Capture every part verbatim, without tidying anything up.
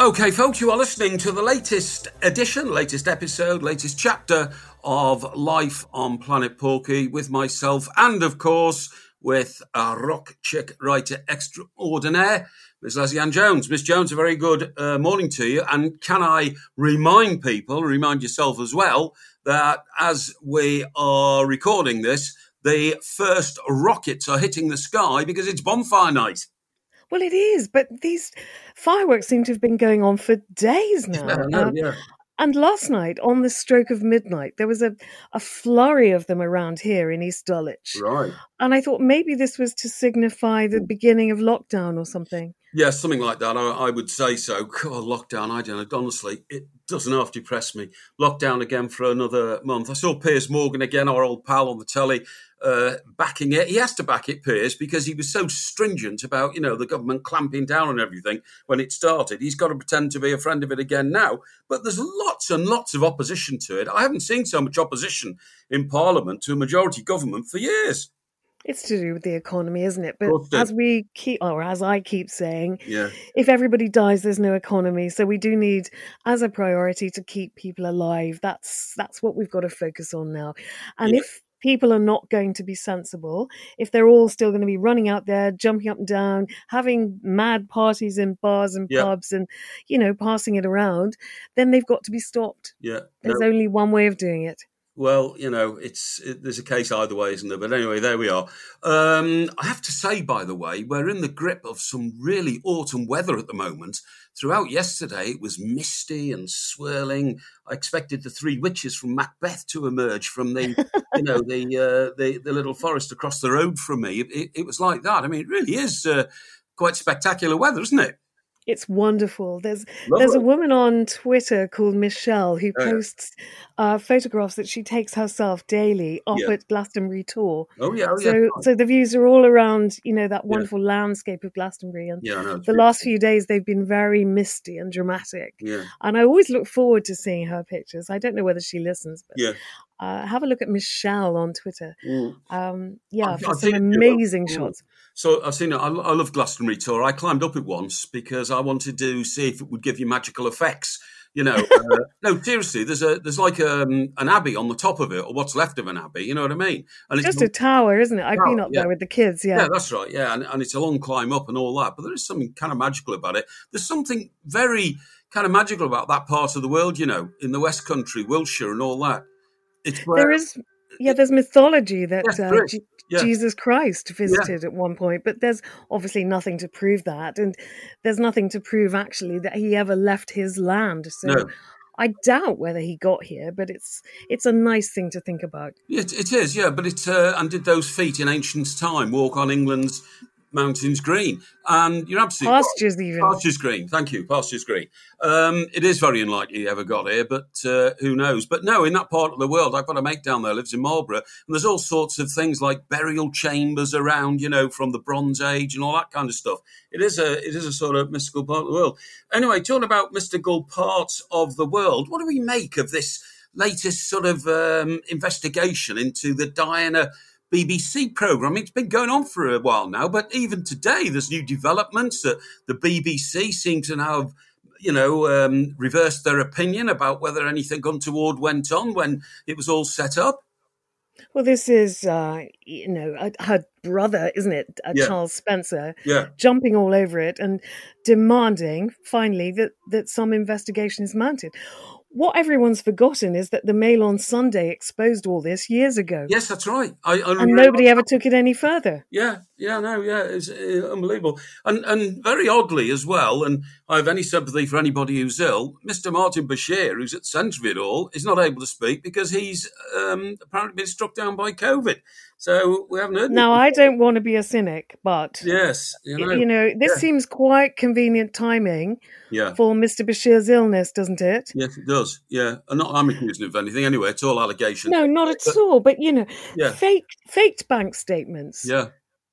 Okay, folks, you are listening to the latest edition, latest episode, latest chapter of Life on Planet Porky with myself and, of course, with a rock chick writer extraordinaire, Miss Leslie Ann Jones. Miss Jones, a very good uh, morning to you. And can I remind people, remind yourself as well, that as we are recording this, the first rockets are hitting the sky because it's bonfire night. Well, it is, but these fireworks seem to have been going on for days now. Yeah, I know, uh, yeah. And last night, on the stroke of midnight, there was a, a flurry of them around here in East Dulwich. Right. And I thought maybe this was to signify the beginning of lockdown or something. Yeah, something like that. I, I would say so. God, lockdown, I don't know. Honestly, it doesn't half depress me. Lockdown again for another month. I saw Piers Morgan again, our old pal on the telly, uh, backing it. He has to back it, Piers, because he was so stringent about, you know, the government clamping down on everything when it started. He's got to pretend to be a friend of it again now. But there's lots and lots of opposition to it. I haven't seen so much opposition in Parliament to a majority government for years. It's to do with the economy, isn't it? But as we keep, or as I keep saying, yeah. if everybody dies, there's no economy. So we do need, as a priority, to keep people alive. That's that's what we've got to focus on now. And Yeah. if people are not going to be sensible, if they're all still going to be running out there, jumping up and down, having mad parties in bars and Yeah. pubs and, you know, passing it around, then they've got to be stopped. Yeah. There's No. only one way of doing it. Well, you know, it's it, there's a case either way, isn't there? But anyway, there we are. Um, I have to say, by the way, we're in the grip of some really autumn weather at the moment. Throughout yesterday, it was misty and swirling. I expected the three witches from Macbeth to emerge from the, you know, the, uh, the the little forest across the road from me. It, it, it was like that. I mean, it really is uh, quite spectacular weather, isn't it? It's wonderful. There's Lovely. there's a woman on Twitter called Michelle who Oh, yeah. posts uh, photographs that she takes herself daily up Yeah. at Glastonbury Tor. Oh, yeah. Oh, yeah. So so the views are all around, you know, that wonderful landscape of Glastonbury. And Yeah, I know. It's the beautiful. last few days they've been very misty and dramatic. Yeah. And I always look forward to seeing her pictures. I don't know whether she listens, but Yeah. uh, have a look at Michelle on Twitter. Mm. Um, yeah, I've- for I've some seen it, you know. amazing Mm. shots. So I've seen it. I, I love Glastonbury Tor. I climbed up it once because I wanted to see if it would give you magical effects. You know, uh, no, seriously. There's a there's like um, an abbey on the top of it, or what's left of an abbey. You know what I mean? And it's Just a tower, isn't it? I've Tower, been up yeah. there with the kids, yeah. Yeah, that's right. Yeah, and, and it's a long climb up and all that. But there is something kind of magical about it. There's something very kind of magical about that part of the world. You know, in the West Country, Wiltshire, and all that. It's where, There is, yeah, there's mythology that Yes, uh, there is. Je- Yeah. Jesus Christ visited at one point, but there's obviously nothing to prove that. And there's nothing to prove actually that he ever left his land. So No. I doubt whether he got here, but it's it's a nice thing to think about. It, it is, yeah, but it's uh, and did those feet in ancient time walk on England's mountains green? And you're absolutely right. Pastures even. Pastures green, thank you, pastures green. Um, it is very unlikely he ever got here, but uh, who knows? But no, in that part of the world, I've got a mate down there, lives in Marlborough, and there's all sorts of things like burial chambers around, you know, from the Bronze Age and all that kind of stuff. It is a it is a sort of mystical part of the world. Anyway, talking about mystical parts of the world, what do we make of this latest sort of um, investigation into the Diana B B C programme? It's been going on for a while now, but even today there's new developments that the B B C seem to now have, you know, um, reversed their opinion about whether anything untoward went on when it was all set up. Well, this is, uh, you know, uh, her brother, isn't it, uh, Yeah. Charles Spencer, Yeah. jumping all over it and demanding, finally, that, that some investigation is mounted. What everyone's forgotten is that the Mail on Sunday exposed all this years ago. Yes, that's right. I, I And nobody ever took it any further. Yeah, yeah, no, yeah, it's uh, unbelievable. And and very oddly as well, and I have any sympathy for anybody who's ill, Mister Martin Bashir, who's at the centre of it all, is not able to speak because he's um, apparently been struck down by COVID. So we haven't heard Now, anything. I don't want to be a cynic, but, Yes, you know. you know, this yeah. seems quite convenient timing Yeah. for Mister Bashir's illness, doesn't it? Yes, it does. Yeah. And not I'm accusing him of anything anyway. It's all allegations. No, not at But- all. But, you know, Yeah. fake, faked bank statements. Yeah.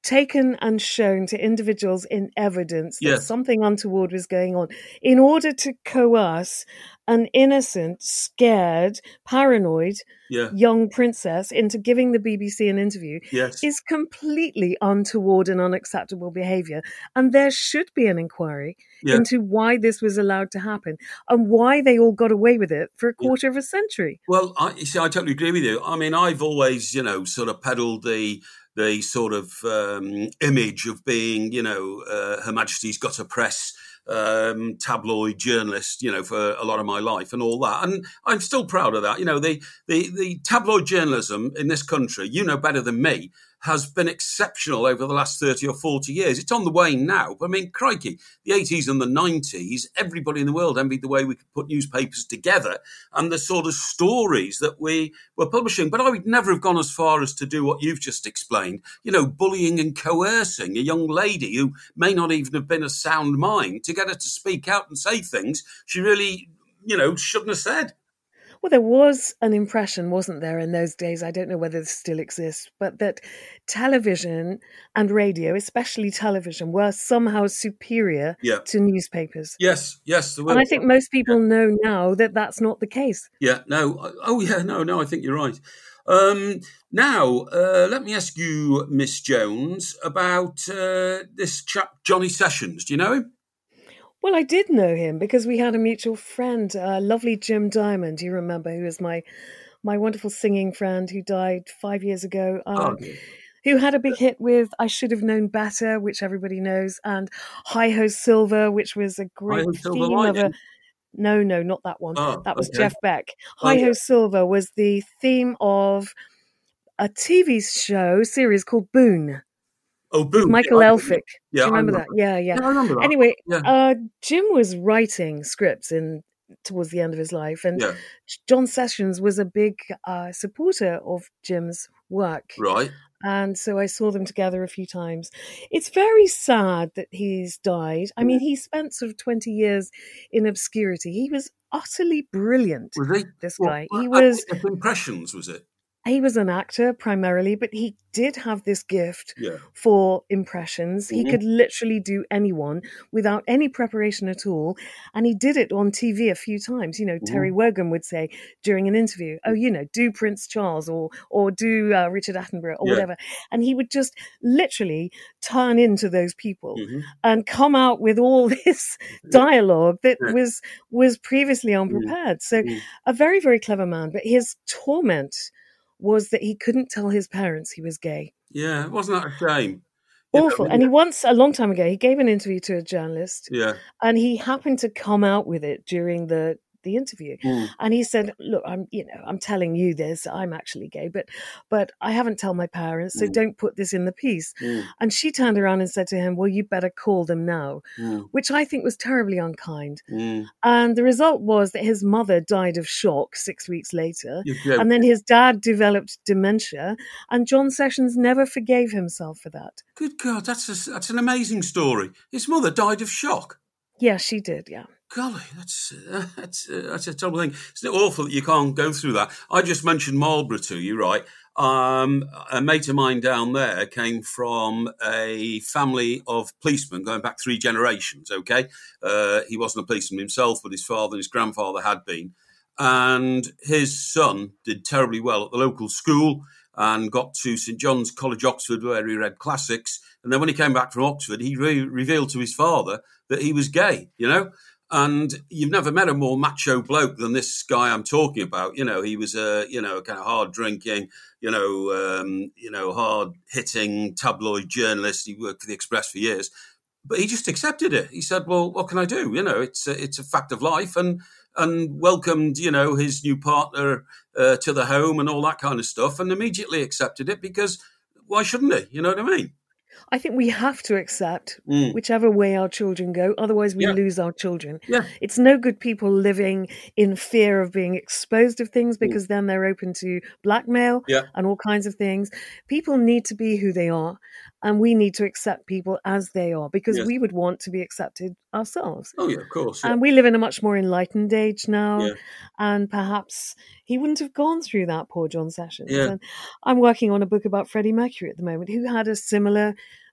taken and shown to individuals in evidence that Yes. something untoward was going on in order to coerce an innocent, scared, paranoid Yeah. young princess into giving the B B C an interview Yes. is completely untoward and unacceptable behaviour. And there should be an inquiry Yeah. into why this was allowed to happen and why they all got away with it for a quarter of a century. Well, I, you see, I totally agree with you. I mean, I've always, you know, sort of peddled the the sort of um, image of being, you know, uh, Her Majesty's got a press um, tabloid journalist, you know, for a lot of my life and all that. And I'm still proud of that. You know, the, the, the tabloid journalism in this country, you know better than me, has been exceptional over the last thirty or forty years. It's on the wane now. I mean, crikey, the eighties and the nineties, everybody in the world envied the way we could put newspapers together and the sort of stories that we were publishing. But I would never have gone as far as to do what you've just explained, you know, bullying and coercing a young lady who may not even have been a sound mind to get her to speak out and say things she really, you know, shouldn't have said. Well, there was an impression, wasn't there, in those days, I don't know whether this still exists, but that television and radio, especially television, were somehow superior Yeah. to newspapers. Yes, yes. There were. And I think most people know now that that's not the case. Yeah, no. Oh, yeah, no, no, I think you're right. Um, now, uh, let me ask you, Miss Jones, about uh, this chap, Johnny Sessions. Do you know him? Well, I did know him because we had a mutual friend, uh, lovely Jim Diamond, you remember, who was my my wonderful singing friend who died five years ago, um, Oh, yeah. who had a big hit with I Should Have Known Better, which everybody knows, and Hi Ho Silver, which was a great Hi-Ho Silver theme of a... Lining. No, no, not that one. Oh, that was okay. Jeff Beck. Oh, Hi yeah. Ho Silver was the theme of a T V show series called Boone. Oh, Boone. Michael yeah, Elphick. Yeah, Do you I remember, remember. that? Yeah, yeah. Yeah, I remember that. Anyway, Yeah. uh, Jim was writing scripts in towards the end of his life, and Yeah. John Sessions was a big uh, supporter of Jim's work. Right. And so I saw them together a few times. It's very sad that he's died. I mean, he spent sort of twenty years in obscurity. He was utterly brilliant, Was he? this Well, guy. He uh, was uh, Impressions, was it? he was an actor primarily, but he did have this gift Yeah. for impressions. He Mhm. could literally do anyone without any preparation at all. And he did it on T V a few times. You know, Terry Wogan would say during an interview, oh, you know, do Prince Charles or or do uh, Richard Attenborough or Yeah. whatever. And he would just literally turn into those people Mhm. and come out with all this dialogue that Yeah. was was previously unprepared. So Mm. a very, very clever man. But his torment was that he couldn't tell his parents he was gay. Yeah, wasn't that a shame? You know, Awful. I mean, And he once, a long time ago, he gave an interview to a journalist, Yeah. and he happened to come out with it during the the interview. Mm. And he said, look, I'm, you know, I'm telling you this, I'm actually gay, but but I haven't told my parents, so Mm. don't put this in the piece. Mm. And she turned around and said to him, well, you better call them now, Mm. which I think was terribly unkind. Mm. And the result was that his mother died of shock six weeks later. You're joking. And then his dad developed dementia, and John Sessions never forgave himself for that. Good God, that's a, that's an amazing story. His mother died of shock. Yeah, she did, yeah. Golly, that's uh, that's uh, that's a terrible thing. Isn't it awful that you can't go through that? I just mentioned Marlborough to you, right? Um, a mate of mine down there came from a family of policemen going back three generations, okay? Uh, he wasn't a policeman himself, but his father and his grandfather had been. And his son did terribly well at the local school and got to St John's College, Oxford, where he read classics. And then when he came back from Oxford, he re- revealed to his father that he was gay, you know? And you've never met a more macho bloke than this guy I'm talking about. You know, he was a, you know, kind of hard drinking, you know, um, you know, hard hitting tabloid journalist. He worked for the Express for years, but he just accepted it. He said, well, what can I do? You know, it's a, it's a fact of life, and, and welcomed, you know, his new partner uh, to the home and all that kind of stuff, and immediately accepted it because why shouldn't he? You know what I mean? I think we have to accept Mm. whichever way our children go, otherwise we Yeah. lose our children. Yeah. It's no good people living in fear of being exposed of things, because then they're open to blackmail Yeah. and all kinds of things. People need to be who they are, and we need to accept people as they are, because Yes. we would want to be accepted ourselves. Oh, yeah, of course. Yeah. And we live in a much more enlightened age now, Yeah. and perhaps he wouldn't have gone through that, poor John Sessions. Yeah. And I'm working on a book about Freddie Mercury at the moment, who had a similar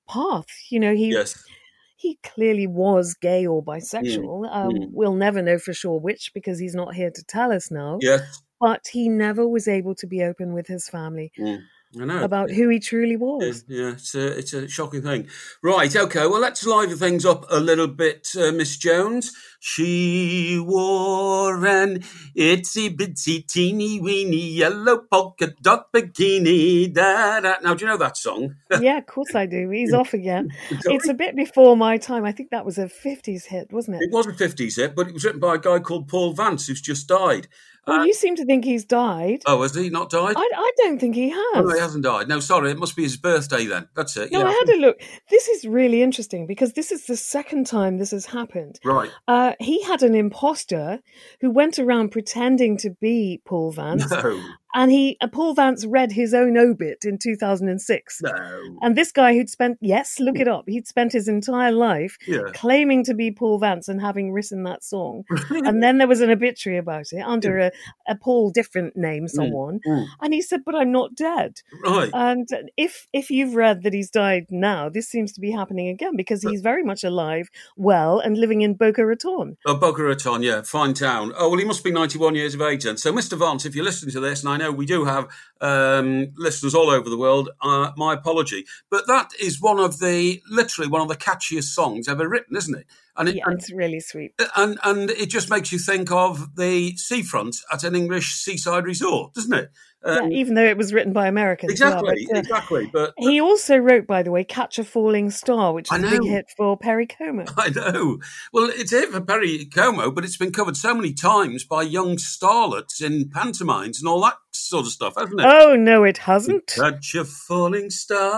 path. You know, he Yes. he clearly was gay or Mm. bisexual. Um, Mm. we'll never know for sure which because he's not here to tell us now. Yes. But he never was able to be open with his family Mm. I know. about who he truly Yeah, was. yeah, it's a, it's a shocking thing. Right, okay, well, let's liven things up a little bit, uh, Miss Jones. She wore an itsy bitsy teeny weeny yellow polka dot bikini. Da, da. Now, do you know that song? Yeah, of course I do. He's off again. Sorry? It's a bit before my time. I think that was a fifties hit, wasn't it? It was a fifties hit, but it was written by a guy called Paul Vance, who's just died. Well, Uh, you seem to think he's died. oh, has he not died? I, I don't think he Oh, has. no, he hasn't died. No, sorry, it must be his birthday then. That's it. No, Yeah. I had a look. This is really interesting because this is the second time this has happened. Right. Uh, he had an imposter who went around pretending to be Paul Vance, No. and he uh, Paul Vance read his own obit in two thousand six. No. And this guy who'd spent, yes, look it up, he'd spent his entire life Yeah. claiming to be Paul Vance and having written that song. And then there was an obituary about it under a, a Paul different name, someone. Mm. And he said, but I'm not dead. Right. And if if you've read that he's died now, this seems to be happening again because he's very much alive, well, and living in Boca Raton. Oh, Boca Raton, yeah, fine town. Oh, well, he must be ninety-one years of age then. So, Mister Vance, if you're listening to this, and I know we do have um, listeners all over the world, uh, my apology. But that is one of the, literally one of the catchiest songs ever written, isn't it? And it, Yeah, and, it's really sweet. and, and it just makes you think of the seafront at an English seaside resort, doesn't it? Um, Yeah, even though it was written by Americans. exactly, yeah, but, uh, exactly. But he also wrote, by the way, Catch a Falling Star, which I is a big know. hit for Perry Como. I know. Well, it's a hit for Perry Como, but it's been covered so many times by young starlets in pantomimes and all that sort of stuff, hasn't it? Oh, no, it hasn't. Catch a falling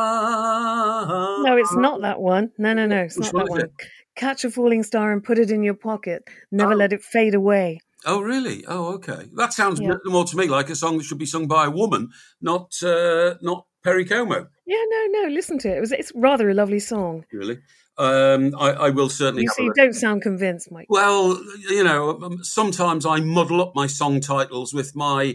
star. No, it's not that one. No, no, no, it's Which not one that is one. Catch a falling star and put it in your pocket. Never Oh. let it fade away. Oh, really? Oh, okay. That sounds Yeah. more to me like a song that should be sung by a woman, not uh, not Perry Como, Yeah, no, no, listen to it. It was, it's rather a lovely song. really. Um, I, I will certainly You have a see, you look. don't sound convinced, Mike. Well, you know, um, sometimes I muddle up my song titles with my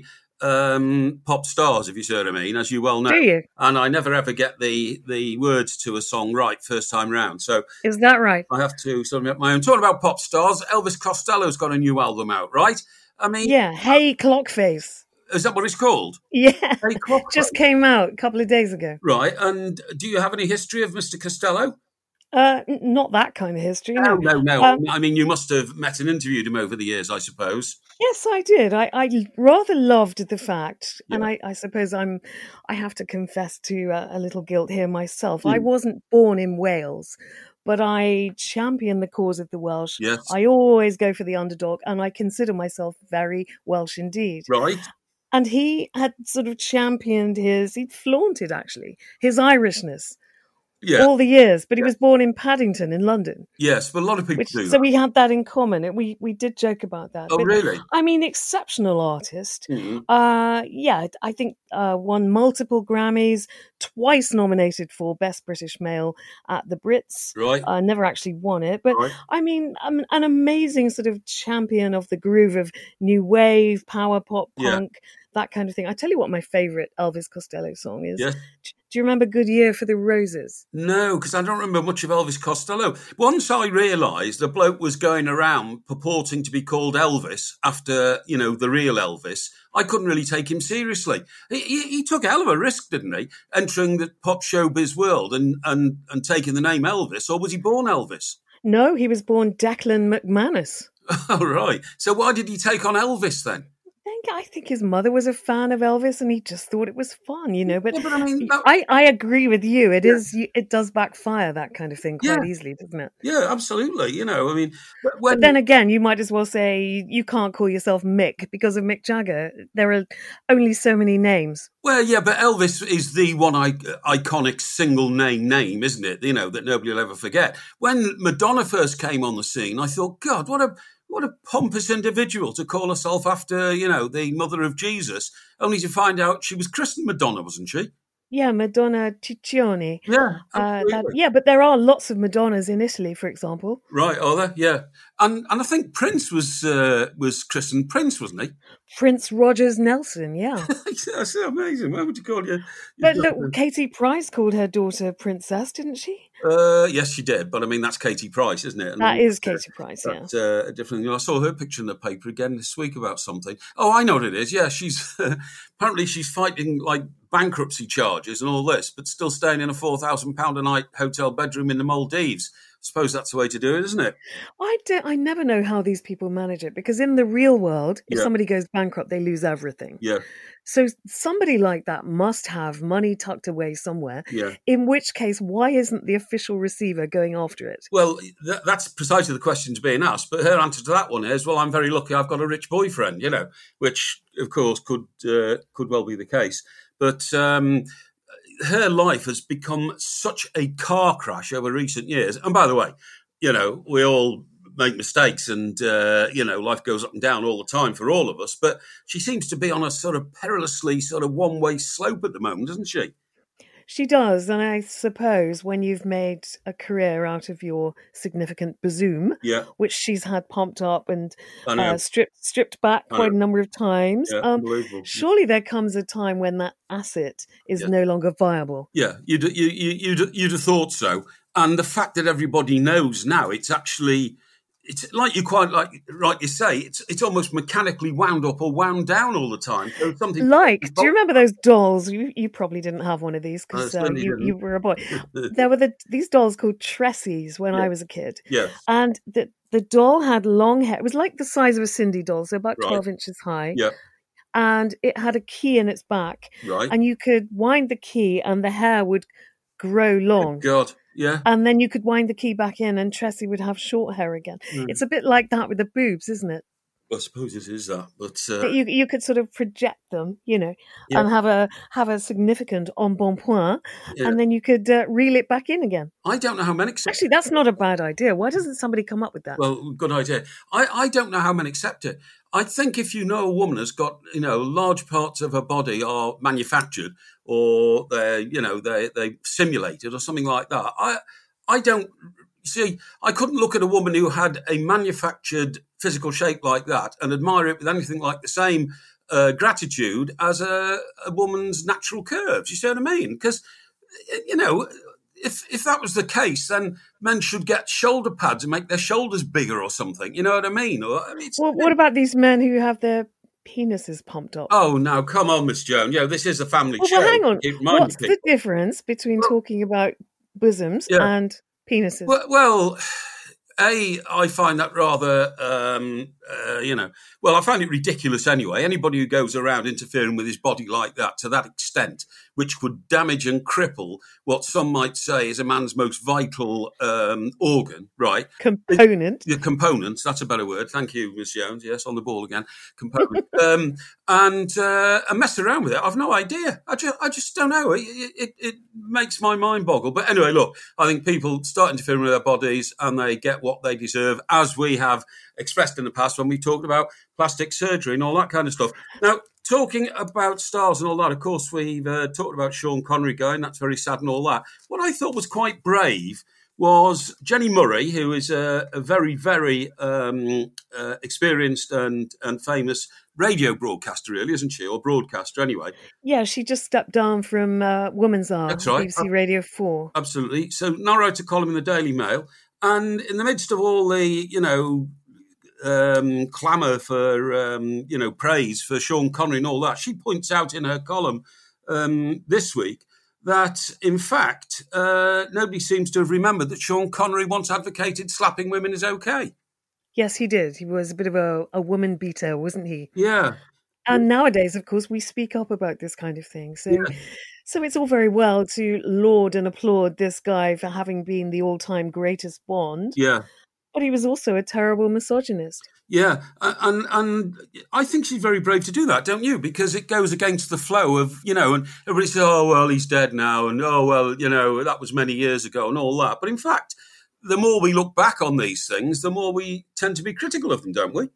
um, pop stars, if you see what I mean, as you well know. Do you? And I never ever get the the words to a song right first time round. So Is that right? I have to sort of make my own. Talking about pop stars, Elvis Costello's got a new album out, right? I mean, Yeah. Hey, Clockface. is that what it's called? Yeah. Hey, Clockface. Just came out a couple of days ago. Right. And do you have any history of Mister Costello? Uh, n- not that kind of history. No, No. no, no. Um, I mean, you must have met and interviewed him over the years, I suppose. Yes, I did. I, I rather loved the fact, and Yeah. I, I suppose I'm, I have to confess to uh, a little guilt here myself. I Mm. wasn't born in Wales, but I champion the cause of the Welsh. Yes. I always go for the underdog, and I consider myself very Welsh indeed. Right. And he had sort of championed his, he'd flaunted actually, his Irishness Yeah. all the years, but he Yeah. was born in Paddington in London. Yes, but a lot of people Which, do so that. we had that in common. It- We we did joke about that. Oh, But, really? I mean, exceptional artist. Mm. Uh, yeah, I think uh, won multiple Grammys, twice nominated for Best British Male at the Brits. Right. Uh, never actually won it, but Right. I mean, um, an amazing sort of champion of the groove of new wave, power pop, Yeah. punk, that kind of thing. I tell you what, my favourite Elvis Costello song is. Yes. Do you remember "Good Year for the Roses"? No, because I don't remember much of Elvis Costello. Once I realised the bloke was going around purporting to be called Elvis after, you know, the real Elvis, I couldn't really take him seriously. He, he, he took a hell of a risk, didn't he, entering the pop showbiz world and, and, and taking the name Elvis, or was he born Elvis? No, he was born Declan McManus. Oh, right. So why did he take on Elvis then? I think I think his mother was a fan of Elvis, and he just thought it was fun, you know. But, Yeah, but I mean, that- I, I agree with you. It Yeah. is it does backfire, that kind of thing, quite Yeah. easily, doesn't it? Yeah, absolutely. You know, I mean, but when But then again, you might as well say you can't call yourself Mick because of Mick Jagger. There are only so many names. well, yeah, but Elvis is the one I, iconic single name name, isn't it? You know, that nobody will ever forget. When Madonna first came on the scene, I thought, God, what a what a pompous individual to call herself after, you know, the mother of Jesus, only to find out she was christened Madonna, wasn't she? Yeah, Madonna Ciccione. Yeah, Uh, that absolutely. yeah, but there are lots of Madonnas in Italy, for example. Right, are there? Yeah, and and I think Prince was uh, was christened Prince, wasn't he? Prince Rogers Nelson, yeah. That's amazing. Why would you call your, your But look, daughter? Katie Price called her daughter Princess, didn't she? Uh, yes, she did, but I mean that's Katie Price, isn't it? And That then is uh, Katie Price, yeah. that's uh, a different. You know, I saw her picture in the paper again this week about something. Oh, I know what it is. Yeah, she's apparently she's fighting like bankruptcy charges and all this, but still staying in a four thousand pound a night hotel bedroom in the Maldives. Suppose that's the way to do it, isn't it? I, do, I never know how these people manage it, because in the real world, if Yeah, somebody goes bankrupt, they lose everything. yeah, So somebody like that must have money tucked away somewhere, yeah. in which case, why isn't the official receiver going after it? Well, th- that's precisely the questions being asked. But her answer to that one is, well, I'm very lucky I've got a rich boyfriend, you know, which, of course, could uh, could well be the case. But um, her life has become such a car crash over recent years. And by the way, you know, we all make mistakes and, uh, you know, life goes up and down all the time for all of us. But she seems to be on a sort of perilously sort of one-way slope at the moment, doesn't she? She does, and I suppose when you've made a career out of your significant Bazoom, Yeah, which she's had pumped up and I uh, know. stripped stripped back I quite know. a number of times, Yeah, um, unbelievable. surely there comes a time when that asset is Yeah. no longer viable. Yeah, you'd, you, you, you'd, you'd have thought so. And the fact that everybody knows now, it's actually, it's like you quite like rightly say, it's it's almost mechanically wound up or wound down all the time. So something. Like, do you remember those dolls? You you probably didn't have one of these I because uh, certainly you, you didn't. were a boy. There were the, these dolls called Tressies when Yeah. I was a kid. Yes. And the, the doll had long hair. It was like the size of a Cindy doll, so about Right. twelve inches high. Yeah. And it had a key in its back. Right. And you could wind the key and the hair would grow long. God. Yeah. And then you could wind the key back in and Tressie would have short hair again. Mm. It's a bit like that with the boobs, isn't it? I suppose it is that, but uh, That you you could sort of project them, you know, Yeah. and have a have a significant embonpoint, yeah. and then you could uh, reel it back in again. I don't know how many. Actually, that's not a bad idea. Why doesn't somebody come up with that? Well, good idea. I, I don't know how many accept it. I think if you know a woman has got, you know, large parts of her body are manufactured or they're, you know, they they simulated or something like that. I I don't see. I couldn't look at a woman who had a manufactured physical shape like that and admire it with anything like the same uh, gratitude as a, a woman's natural curves. You see what I mean? Because, you know, if if that was the case, then men should get shoulder pads and make their shoulders bigger or something. You know what I mean? Or I mean, it's, Well, what about these men who have their penises pumped up? oh, now come on, Miss Jones. Yeah, this is a family well, show. well, hang on. Keep reminding What's the people. difference between talking about bosoms Yeah. and penises? Well, well, A, I find that rather, um, uh, you know, well, I find it ridiculous anyway. Anybody who goes around interfering with his body like that to that extent, which could damage and cripple what some might say is a man's most vital um, organ, right? Component. The components, that's a better word. Thank you, Miss Jones. Yes, on the ball again. Component. um, and, uh, and mess around with it. I've no idea. I just, I just don't know. It, it, it makes my mind boggle. But anyway, look, I think people start interfering with their bodies and they get what they deserve, as we have expressed in the past when we talked about plastic surgery and all that kind of stuff. Now, talking about stars and all that, of course, we've uh, talked about Sean Connery going. That's very sad and all that. What I thought was quite brave was Jenny Murray, who is a, a very, very um, uh, experienced and, and famous radio broadcaster, really, isn't she? Or broadcaster, anyway. Yeah, she just stepped down from uh, Woman's Hour, That's right. B B C Radio four. Absolutely. So now wrote a column in the Daily Mail. And in the midst of all the, you know, um, clamour for, um, you know, praise for Sean Connery and all that, she points out in her column um, this week that, in fact, uh, nobody seems to have remembered that Sean Connery once advocated slapping women is okay. Yes, he did. He was a bit of a, a woman beater, wasn't he? Yeah. And nowadays, of course, we speak up about this kind of thing. So, Yeah. so it's all very well to laud and applaud this guy for having been the all-time greatest Bond, Yeah. but he was also a terrible misogynist. Yeah, and and I think she's very brave to do that, don't you? Because it goes against the flow of, you know, and everybody says, oh, well, he's dead now, and oh, well, you know, that was many years ago and all that. But in fact, the more we look back on these things, the more we tend to be critical of them, don't we?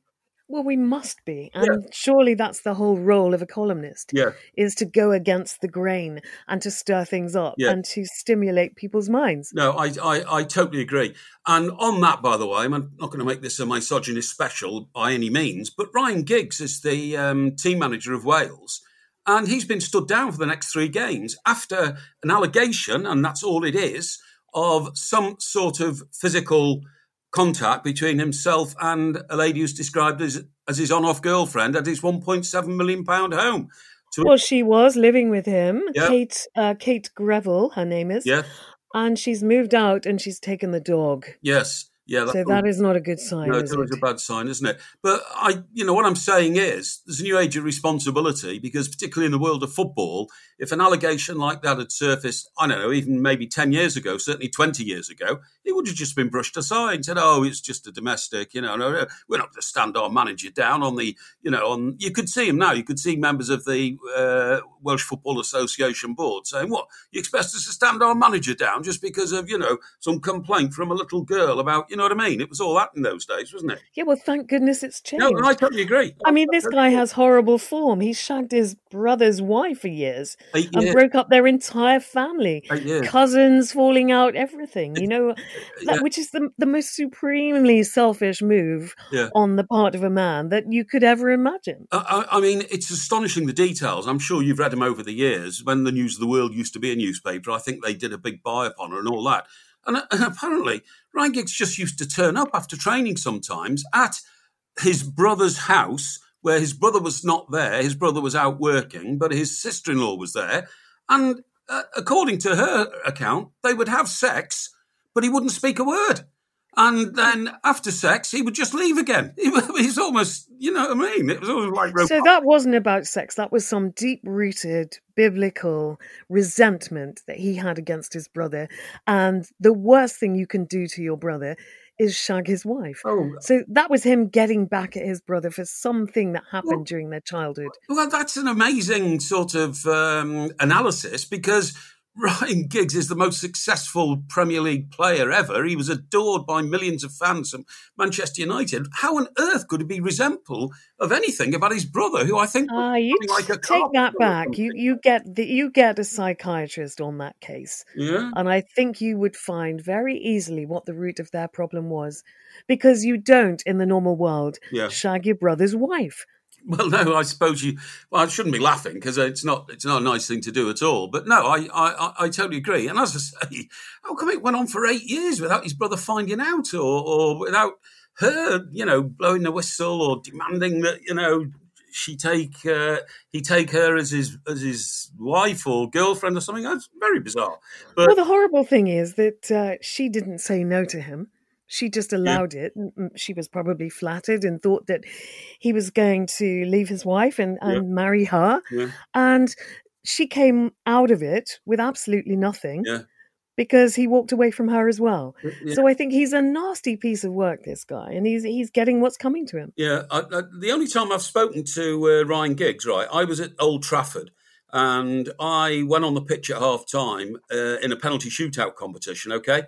Well, we must be. Yeah, And surely that's the whole role of a columnist, yeah, is to go against the grain and to stir things up yeah. and to stimulate people's minds. No, I, I, I totally agree. And on that, by the way, I'm not going to make this a misogynist special by any means, but Ryan Giggs is the um, team manager of Wales, and he's been stood down for the next three games after an allegation, and that's all it is, of some sort of physical contact between himself and a lady who's described as, as his on-off girlfriend at his one point seven million pound home. To, Well, she was living with him, yeah, Kate uh, Kate Greville, her name is, yeah, and she's moved out and she's taken the dog. yes, yeah. That's So that is not a good sign, No, is it's always it? a bad sign, isn't it? But I, you know, what I'm saying is there's a new age of responsibility because, particularly in the world of football, if an allegation like that had surfaced, I don't know, even maybe ten years ago, certainly twenty years ago, it would have just been brushed aside and said, oh, it's just a domestic, you know, no, no, we're not going to stand our manager down on the, you know, on, you could see him now, you could see members of the uh, Welsh Football Association board saying, what, you expect us to stand our manager down just because of, you know, some complaint from a little girl about, you know what I mean? It was all that in those days, wasn't it? Yeah, well, thank goodness it's No, changed. I totally agree. I mean, this guy has horrible form. He shagged his brother's wife for years Eight and years. broke up their entire family. Eight years. Cousins falling out, everything, you know, Yeah. that, which is the, the most supremely selfish move Yeah. on the part of a man that you could ever imagine. I, I mean, it's astonishing the details. I'm sure you've read them over the years. When the News of the World used to be a newspaper, I think they did a big buy upon her and all that. And, and apparently, Ryan Giggs just used to turn up after training sometimes at his brother's house, where his brother was not there. His brother was out working, but his sister-in-law was there. And uh, according to her account, they would have sex, but he wouldn't speak a word. And then after sex, he would just leave again. He, he's almost, you know what I mean? It was almost like... So that wasn't about sex. That was some deep-rooted biblical resentment that he had against his brother. And the worst thing you can do to your brother is shag his wife. Oh. So that was him getting back at his brother for something that happened well, during their childhood. Well, that's an amazing sort of um, analysis because Ryan Giggs is the most successful Premier League player ever. He was adored by millions of fans from Manchester United. How on earth could he be resentful of anything about his brother, who I think uh, you like a take that back. You you get the, you get a psychiatrist on that case, yeah, and I think you would find very easily what the root of their problem was, because you don't in the normal world yeah. shag your brother's wife. Well, no, I suppose you. Well, I shouldn't be laughing because it's not. It's not a nice thing to do at all. But no, I, I, I totally agree. And as I say, how come it went on for eight years without his brother finding out, or, or without her, you know, blowing the whistle or demanding that, you know, she take uh, he take her as his as his wife or girlfriend or something? That's very bizarre. But, well, the horrible thing is that uh, she didn't say no to him. She just allowed yeah. it. She was probably flattered and thought that he was going to leave his wife and, and yeah. marry her. Yeah. And she came out of it with absolutely nothing yeah. because he walked away from her as well. Yeah. So I think he's a nasty piece of work, this guy, and he's he's getting what's coming to him. Yeah. I, I, the only time I've spoken to uh, Ryan Giggs, right, I was at Old Trafford. And I went on the pitch at half time uh, in a penalty shootout competition, okay?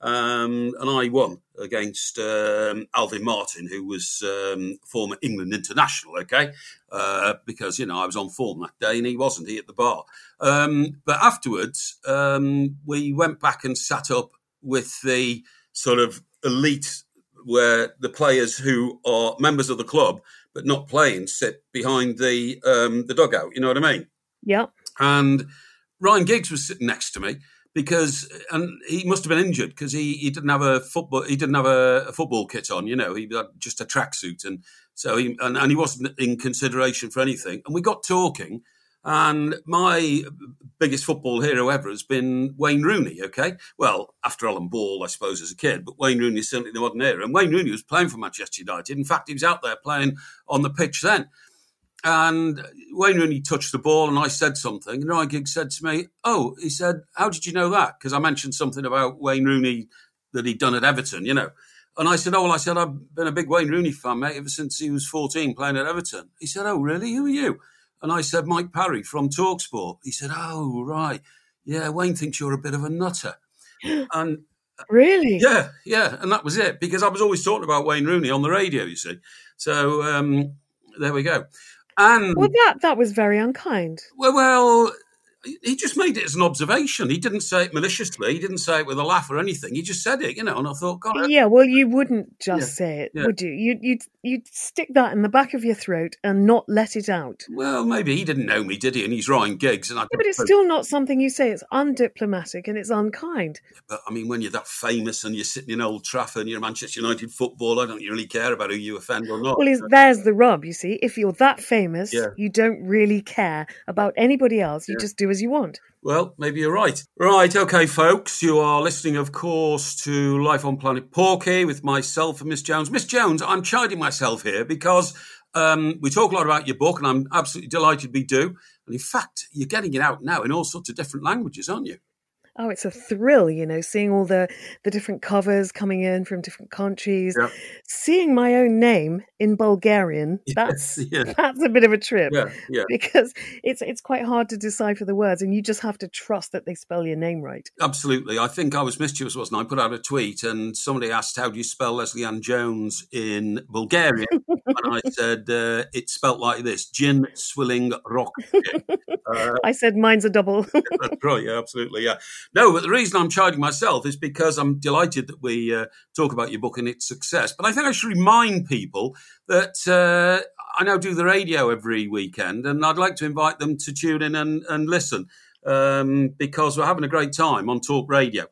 Um, and I won against um, Alvin Martin, who was um, former England international, okay? Uh, because, you know, I was on form that day and he wasn't, he at the bar. Um, but afterwards, um, we went back and sat up with the sort of elite where the players who are members of the club but not playing sit behind the um, the dugout, you know what I mean? Yeah. And Ryan Giggs was sitting next to me because, and he must have been injured because he, he didn't have a football he didn't have a, a football kit on, you know, he had just a tracksuit, and so he and, and he wasn't in consideration for anything. And we got talking, and my biggest football hero ever has been Wayne Rooney. Okay, well, after Alan Ball, I suppose, as a kid, but Wayne Rooney is certainly the modern era. And Wayne Rooney was playing for Manchester United. In fact, he was out there playing on the pitch then. And Wayne Rooney touched the ball and I said something. And Ryan Giggs said to me, oh, he said, how did you know that? Because I mentioned something about Wayne Rooney that he'd done at Everton, you know. And I said, oh, well, I said, I've been a big Wayne Rooney fan, mate, ever since he was fourteen playing at Everton. He said, oh, really? Who are you? And I said, Mike Parry from TalkSport. He said, oh, right. Yeah, Wayne thinks you're a bit of a nutter. And Really? Yeah, yeah, and that was it, because I was always talking about Wayne Rooney on the radio, you see. So um, there we go. And Well, that that was very unkind. well, well, he just made it as an observation. He didn't say it maliciously. He didn't say it with a laugh or anything. He just said it, you know. And I thought, God, I- Yeah, well, you wouldn't just Yeah, say it, yeah. would you? You'd, you'd you'd stick that in the back of your throat and not let it out. well, maybe he didn't know me, did he? And he's writing gigs, and I. Yeah, but it's still not something you say. It's undiplomatic and it's unkind. But I mean, when you're that famous and you're sitting in Old Trafford and you're a Manchester United footballer, I don't really care about who you offend or not. Well, is, there's the rub, you see. If you're that famous, Yeah. you don't really care about anybody else. You Yeah. just do as you want. Well, maybe you're right. Right, okay, folks. You are listening, of course, to Life on Planet Porky with myself and Miss Jones. Miss Jones, I'm chiding myself here because um, we talk a lot about your book, and I'm absolutely delighted we do. And in fact, you're getting it out now in all sorts of different languages, aren't you? Oh, it's a thrill, you know, seeing all the, the different covers coming in from different countries. Yeah. Seeing my own name in Bulgarian, that's yeah. that's a bit of a trip. Yeah, yeah. Because it's it's quite hard to decipher the words, and you just have to trust that they spell your name right. Absolutely. I think I was mischievous, wasn't I? I put out a tweet and somebody asked, how do you spell Leslie Ann Jones in Bulgarian? And I said, uh, it's spelt like this, Jin Swilling Rock. Uh, I said mine's a double. That's right, yeah, absolutely, yeah. No, but the reason I'm chiding myself is because I'm delighted that we uh, talk about your book and its success. But I think I should remind people that uh, I now do the radio every weekend, and I'd like to invite them to tune in and, and listen um, because we're having a great time on Talk Radio.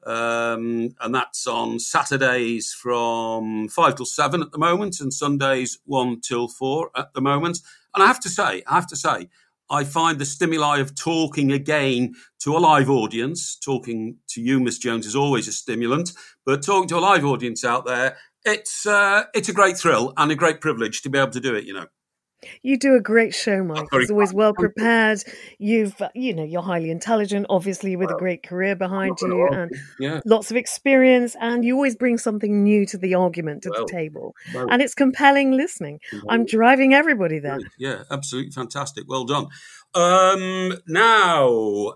Um, and that's on Saturdays from five till seven at the moment, and Sundays one till four at the moment. And I have to say, I have to say, I find the stimuli of talking again to a live audience, talking to you, Miss Jones, is always a stimulant, but talking to a live audience out there, it's uh, it's a great thrill and a great privilege to be able to do it, you know. You do a great show, Mike. very It's always kind. well prepared. You've, uh, you know, you're highly intelligent, obviously, with a great career behind Well, you and yeah. lots of experience. And you always bring something new to the argument, to Well, the table. well. And it's compelling listening. I'm driving everybody there. Yeah, absolutely fantastic. Well done. Um, now,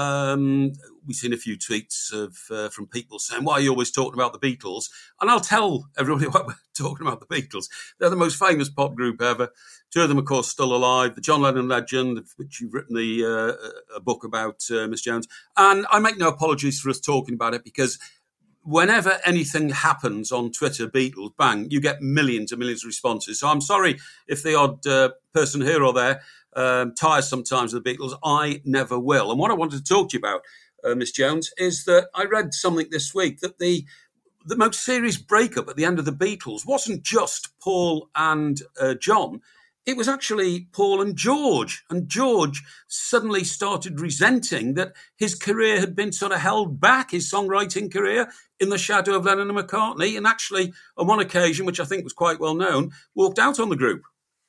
um, we've seen a few tweets of uh, from people saying, why are you always talking about the Beatles? And I'll tell everybody why we're talking about the Beatles. They're the most famous pop group ever. Two of them, of course, still alive. The John Lennon legend, of which you've written the uh, a book about, uh, Miss Jones. And I make no apologies for us talking about it because whenever anything happens on Twitter, Beatles, bang, you get millions and millions of responses. So I'm sorry if the odd uh, person here or there um, tires sometimes of the Beatles. I never will. And what I wanted to talk to you about, uh, Miss Jones, is that I read something this week that the the most serious breakup at the end of the Beatles wasn't just Paul and uh, John. It was actually Paul and George. And George suddenly started resenting that his career had been sort of held back, his songwriting career, in the shadow of Lennon and McCartney. And actually, on one occasion, which I think was quite well known, walked out on the group.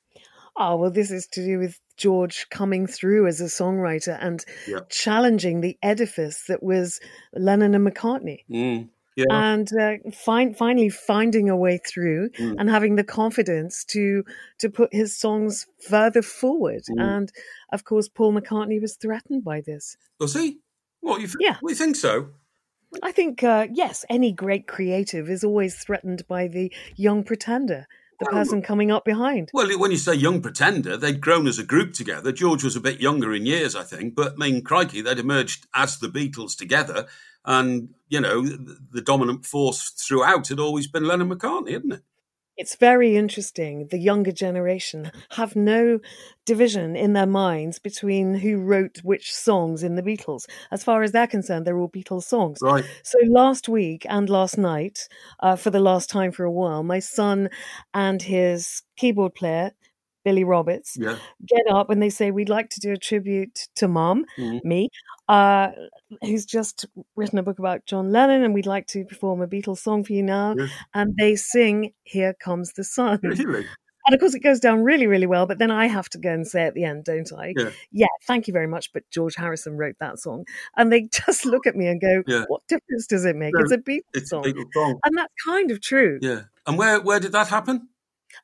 Oh, well, this is to do with George coming through as a songwriter and Yeah. challenging the edifice that was Lennon and McCartney. Mm. Yeah. And uh, find, finally finding a way through Mm. and having the confidence to to put his songs further forward. Mm. And, of course, Paul McCartney was threatened by this. Was he? What, you, th- Yeah. you think so? I think, uh, yes, any great creative is always threatened by the young pretender, the Well- person coming up behind. Well, when you say young pretender, they'd grown as a group together. George was a bit younger in years, I think, but I mean, crikey, they'd emerged as the Beatles together. And, you know, the, the dominant force throughout had always been Lennon McCartney, hadn't it? It's very interesting. The younger generation have no division in their minds between who wrote which songs in the Beatles. As far as they're concerned, they're all Beatles songs. Right. So last week and last night, uh, for the last time for a while, my son and his keyboard player, Billy Roberts, Yeah. get up and they say, we'd like to do a tribute to Mum, Mhm. me, uh, who's just written a book about John Lennon, and we'd like to perform a Beatles song for you now. Yeah. And they sing Here Comes the Sun. Really? And of course, it goes down really, really well. But then I have to go and say at the end, don't I? Yeah. Yeah, thank you very much. But George Harrison wrote that song. And they just look at me and go, Yeah. what difference does it make? No, It's a Beatles It's a song. Beatles song. And that's kind of true. Yeah. And where, where did that happen?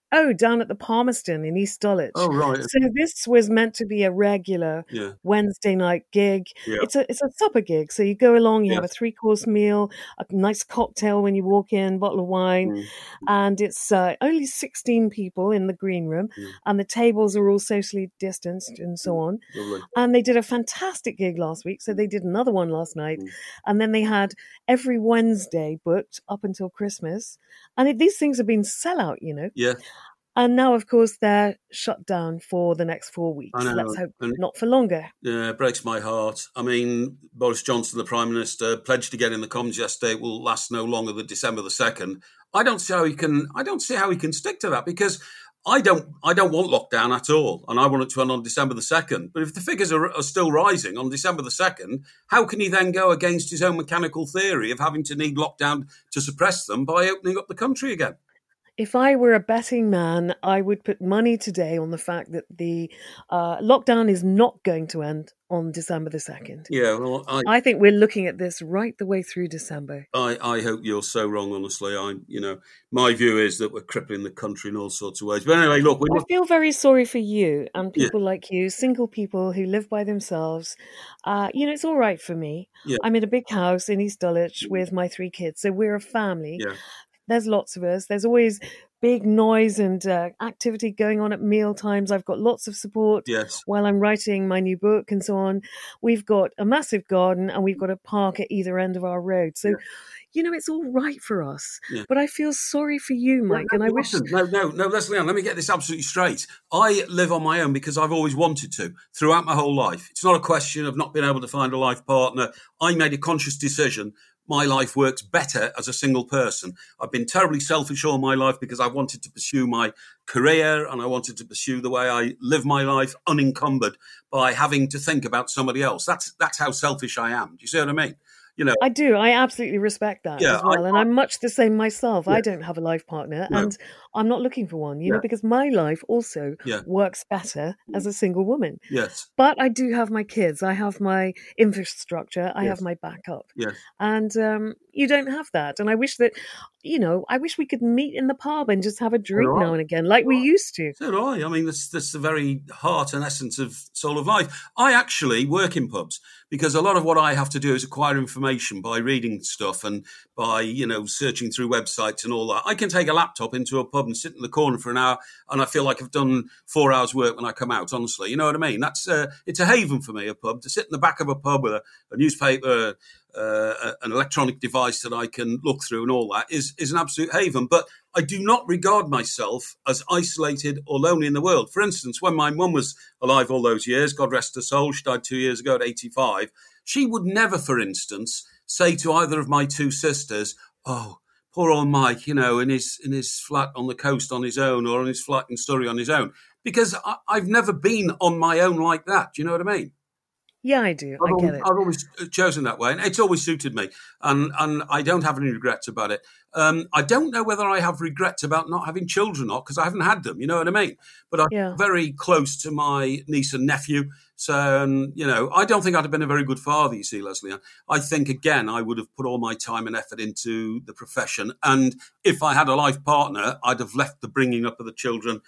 Oh, down at the Palmerston in East Dulwich. Oh, right. So this was meant to be a regular Yeah. Wednesday night gig. Yeah. It's a it's a supper gig. So you go along, you Yes. have a three-course meal, a nice cocktail when you walk in, bottle of wine, Mm. and it's uh, only sixteen people in the green room, Mm. and the tables are all socially distanced and so on. Lovely. And they did a fantastic gig last week, so they did another one last night. Mm. And then they had every Wednesday booked up until Christmas. And it, these things have been sellout, you know. Yeah. And now, of course, they're shut down for the next four weeks. I know. Let's hope And- not for longer. Yeah, it breaks my heart. I mean, Boris Johnson, the Prime Minister, pledged again in the Commons yesterday it will last no longer than December the second. I don't see how he can. I don't see how he can stick to that because I don't. I don't want lockdown at all, and I want it to end on December the second. But if the figures are, are still rising on December the second, how can he then go against his own mechanical theory of having to need lockdown to suppress them by opening up the country again? If I were a betting man, I would put money today on the fact that the uh, lockdown is not going to end on December the second. Yeah, well, I, I think we're looking at this right the way through December. I, I hope you're so wrong, honestly. I, you know, my view is that we're crippling the country in all sorts of ways. But anyway, look, we're I not, feel very sorry for you and Yeah. people like you, single people who live by themselves. Uh, you know, it's all right for me. Yeah. I'm in a big house in East Dulwich with my three kids, so we're a family. yeah, There's lots of us. There's always big noise and uh, activity going on at meal times. I've got lots of support yes, while I'm writing my new book and so on. We've got a massive garden and we've got a park at either end of our road. So, Yeah. you know, it's all right for us. Yeah. But I feel sorry for you, Mike, no, and I no, wish... listen, no, no, no, Leslie Ann, let me get this absolutely straight. I live on my own because I've always wanted to throughout my whole life. It's not a question of not being able to find a life partner. I made a conscious decision. My life works better as a single person. I've been terribly selfish all my life because I wanted to pursue my career and I wanted to pursue the way I live my life unencumbered by having to think about somebody else. That's that's how selfish I am. Do you see what I mean? You know, I do. I absolutely respect that Yeah, as well. I- and I'm much the same myself. Yeah. I don't have a life partner No. and I'm not looking for one, you Yeah. know, because my life also Yeah. works better as a single woman. yes, But I do have my kids. I have my infrastructure. I Yes. have my backup. yes. And um, you don't have that. And I wish that, you know, I wish we could meet in the pub and just have a drink do I. now and again, like we do I. used to. So do I. I mean, that's, that's the very heart and essence of soul of life. I actually work in pubs because a lot of what I have to do is acquire information by reading stuff and by, you know, searching through websites and all that. I can take a laptop into a pub and sit in the corner for an hour and I feel like I've done four hours work when I come out, honestly. You know what I mean? That's uh, it's a haven for me, a pub. To sit in the back of a pub with a, a newspaper, uh, an electronic device that I can look through and all that is, is an absolute haven. But I do not regard myself as isolated or lonely in the world. For instance, when my mum was alive all those years, God rest her soul, she died two years ago at eighty-five, she would never, for instance, say to either of my two sisters, oh, poor old Mike, you know, in his in his flat on the coast on his own or in his flat in Surrey on his own, because I, I've never been on my own like that. Do you know what I mean? Yeah, I do. I've I get always, it. I've always chosen that way, and it's always suited me, and and I don't have any regrets about it. Um, I don't know whether I have regrets about not having children or not because I haven't had them. You know what I mean? But I'm Yeah. very close to my niece and nephew, so um, you know, I don't think I'd have been a very good father. You see, Leslie Ann. I think again, I would have put all my time and effort into the profession, and if I had a life partner, I'd have left the bringing up of the children